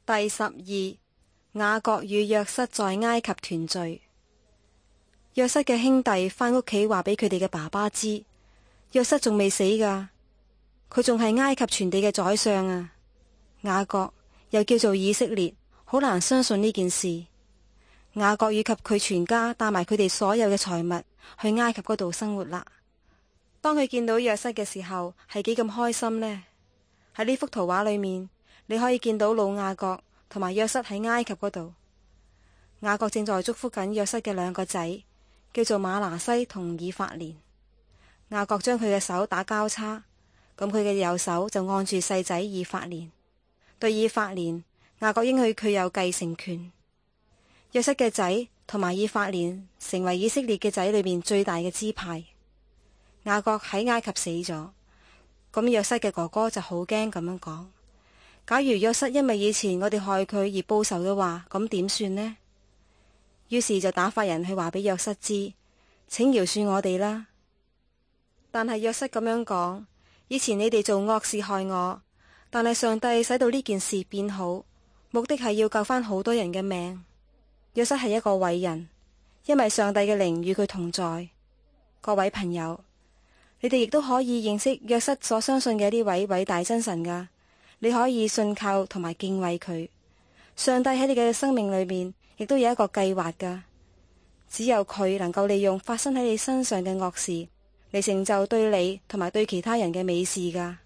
第12，雅各與約瑟在埃及團聚。約瑟嘅兄弟返屋企話俾佢哋嘅爸爸知，約瑟仲未死㗎，佢仲係埃及全地嘅宰相啊。雅各又叫做以色列，好難相信呢件事。雅各以及佢全家帶埋佢哋所有嘅財物去埃及嗰度生活啦。當佢見到約瑟嘅時候，係幾咁開心呢？喺呢幅圖畫裏面，你可以見到老雅各同埋約瑟喺埃及嗰度。雅各正在祝福緊約瑟嘅兩個仔，叫做馬拿西同以法蓮。雅各將佢嘅手打交叉，咁佢嘅右手就按住細仔以法蓮。對以法蓮，雅各應許佢有繼承權。約瑟嘅仔同埋以法蓮成為以色列嘅仔裏面最大嘅支派。雅各喺埃及死咗，咁約瑟嘅哥哥就好驚咁樣講：假如約瑟因為以前我哋害佢而報仇嘅話，咁點算呢？於是就打發人去話俾約瑟知，請饒恕我哋啦。但係約瑟咁樣講：以前你哋做惡事害我，但係上帝使到呢件事變好，目的係要救返好多人嘅命。約瑟係一個偉人，因為上帝嘅靈與佢同在。各位朋友，你哋亦都可以認識約瑟所相信嘅呢位偉大真神噶。你可以信靠同埋敬畏佢。上帝喺你嘅生命裏面亦都有一個計劃噶，只有佢能夠利用發生喺你身上嘅惡事嚟成就對你同埋對其他人嘅美事噶。